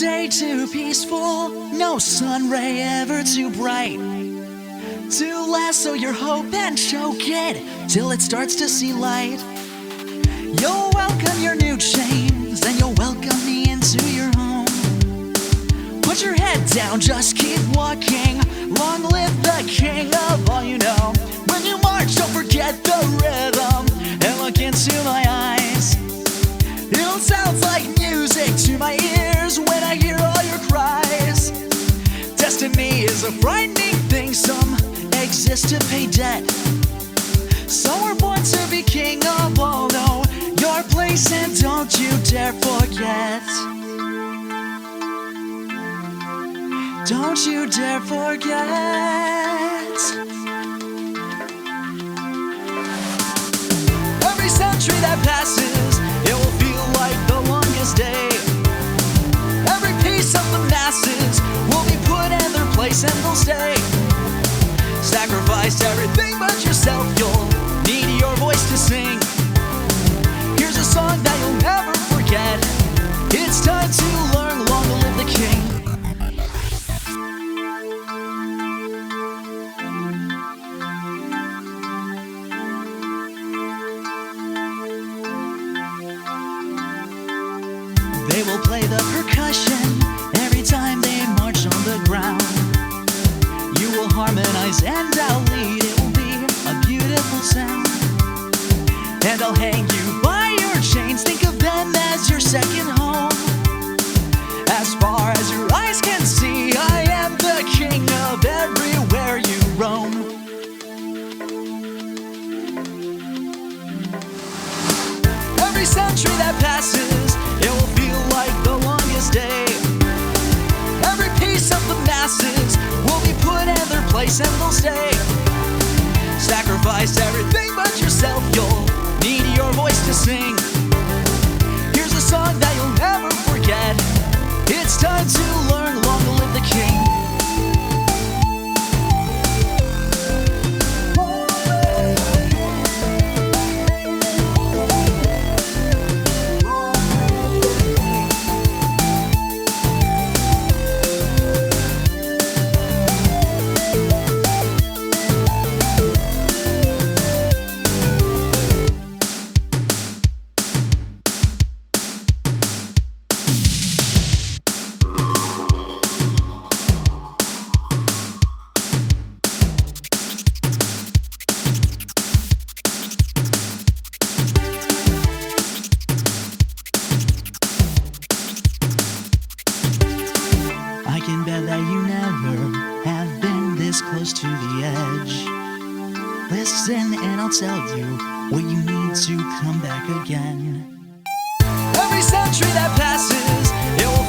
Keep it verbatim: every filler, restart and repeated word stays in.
day too peaceful, no sun ray ever too bright to lasso your hope and choke it till it starts to see light. You'll welcome your new chains, and you'll welcome me into your home. Put your head down, just keep walking. Long live the king of all you know. When you march, don't forget the rhythm, and look into my eyes. It sounds like music to my ears when I hear all your cries. Destiny is a frightening thing, some exist to pay debt. Some were born to be king of all, know your place and don't you dare forget. Don't you dare forget. Every century that passes, it will feel like the longest day. Every piece of the masses will be put in their place and they'll stay. Sacrifice everything but yourself, you'll need your voice to sing. Here's a song that you'll never forget. It's time to learn, long to live the king. They will play the percussion every time they march on the ground. You will harmonize and I'll lead, it will be a beautiful sound. And I'll hang you by your chains, think of them as your second home. As far as your eyes can see, I am the king of everywhere you roam. Every century that passes, it will feel like the longest day. Every piece of the masses will be put in their place and they'll stay. Sacrifice everything but yourself, you'll need your voice to sing. Here's a song that you'll never forget. It's time to learn, long to live the king. I can bet that you never have been this close to the edge. Listen and I'll tell you what you need to come back again. Every century that passes, it will